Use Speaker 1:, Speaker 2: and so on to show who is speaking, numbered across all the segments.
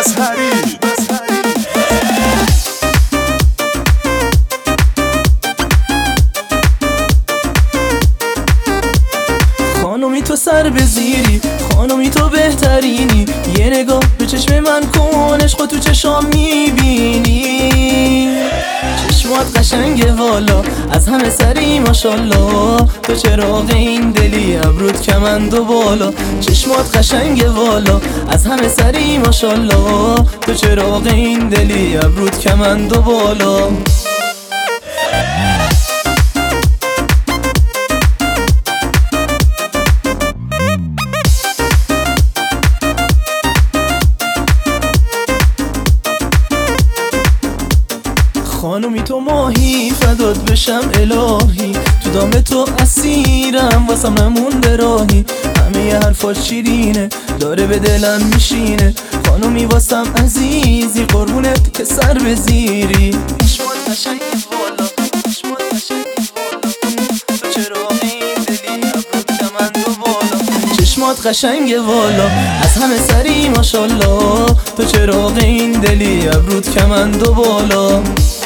Speaker 1: مظهری.
Speaker 2: خانومی تو سر بزیری، خانومی تو بهترینی، یه نگاه به چشم من کن، عشق تو چشام میبینی. چشمات قشنگه والا، از همه سری ماشالله، تو چراغ این دلی، ابرود کمند و بالا. چشمات قشنگه والا، از همه سری ماشالله، تو چراغ این دلی، ابرود کمند و بالا. خانومی تو ماهی، فدات بشم الهی، تو دام تو اسیرم، واسم نمونده راهی. همه حرفات شیرینه، داره به دلم میشینه. خانومی واسم عزیزی، قربونت که سر بزیری. چشمات قشنگی والا، چشمات قشنگی والا، تو چراغ این دلی، ابرود کمند و بالا. چشمات قشنگه والا، از همه سری ماشالله، تو چراغ این دلی، ابرود کمند و بالا.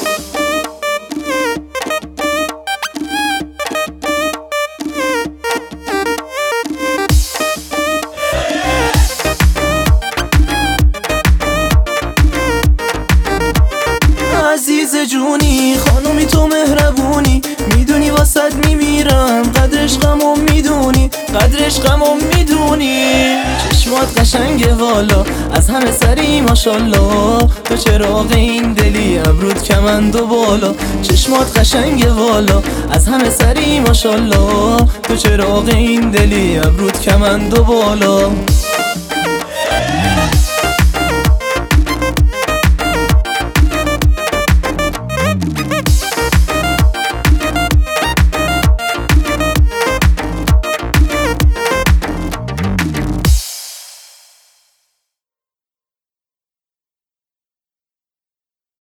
Speaker 2: عزیز جونی، خانومی تو مهربونی، میدونی واسد میمیرم، قدر عشقمو میدونی، قدر عشقمو میدونی. چشمات قشنگه والا، از همه سری ماشالله، تو چراغ این دلی، ابرود کمند و بالا. چشمات قشنگه والا، از همه سری ماشالله، تو چراغ این دلی، ابرود کمند و بالا.